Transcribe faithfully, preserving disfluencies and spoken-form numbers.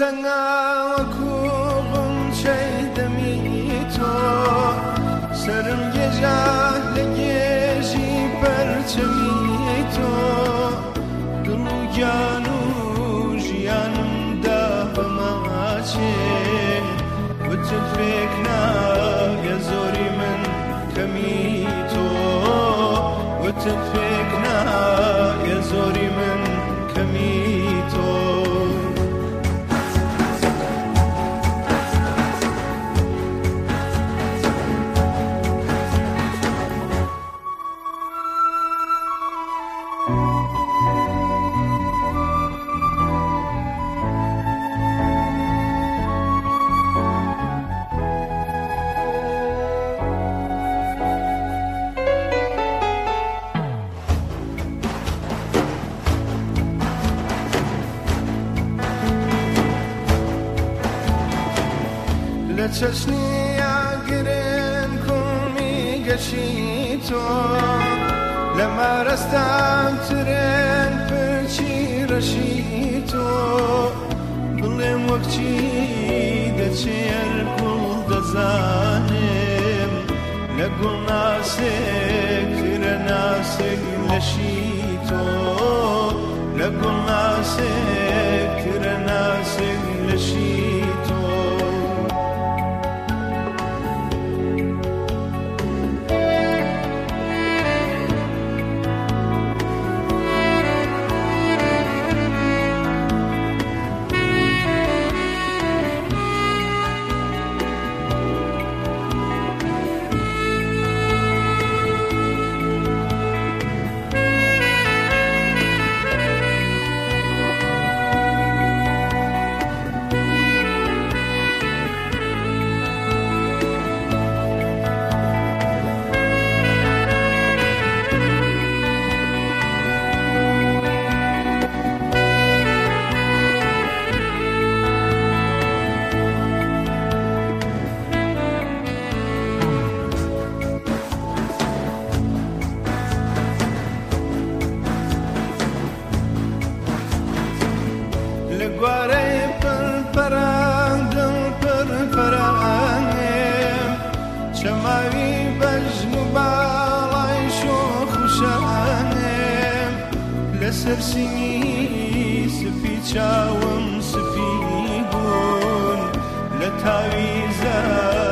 تەنگا وەکو غونچەی دەمی تۆ سەرم گێژە لە گێژی پەرچەمی تۆ دڵ و گیان و ژیانمدا بەماچێ وتت فێک نایە زۆری من کەمی تۆ وتت فێک نایە زۆری من کەمی تۆ لە چەشنی ئاگرن کوڵمی گەشی تۆ لە مارەستان ترێن پرچی ڕەشی تۆ بڵێم وەک چی دەچێر گوڵ دەزانم لە گوڵ ناسێک ترە ناسێک لەشی تۆ لە گوڵ ناسێک ترە ناسێک لەشی تۆ گوارەی پڕپەران دڵ پڕپەرانێم چەماوی بەژن و باڵای شۆخ و شانێم لەسەر سینی سپی چاوم سپی بوون لە تاویزە